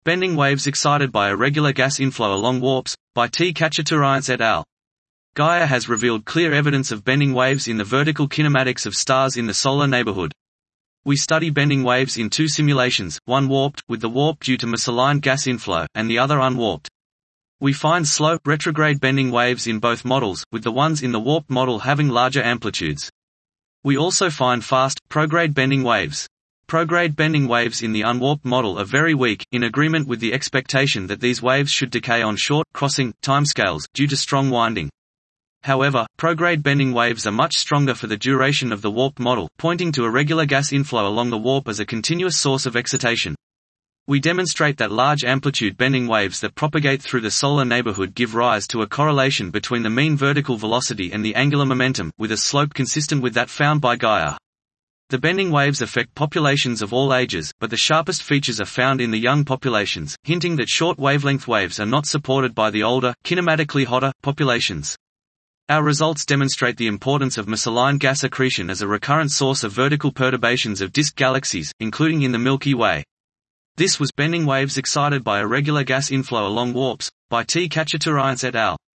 Bending waves excited by irregular gas inflow along warps, by T. Khachaturian et al. Gaia has revealed clear evidence of bending waves in the vertical kinematics of stars in the solar neighborhood. We study bending waves in two simulations, one warped, with the warp due to misaligned gas inflow, and the other unwarped. We find slow, retrograde bending waves in both models, with the ones in the warped model having larger amplitudes. We also find fast, prograde bending waves. Prograde bending waves in the unwarped model are very weak, in agreement with the expectation that these waves should decay on short, crossing, timescales, due to strong winding. However, prograde bending waves are much stronger for the duration of the warped model, pointing to irregular gas inflow along the warp as a continuous source of excitation. We demonstrate that large amplitude bending waves that propagate through the solar neighborhood give rise to a correlation between the mean vertical velocity and the angular momentum, with a slope consistent with that found by Gaia. The bending waves affect populations of all ages, but the sharpest features are found in the young populations, hinting that short wavelength waves are not supported by the older, kinematically hotter, populations. Our results demonstrate the importance of misaligned gas accretion as a recurrent source of vertical perturbations of disk galaxies, including in the Milky Way. This was Bending Waves Excited by Irregular Gas Inflow Along Warps, by T. Khachaturian et al.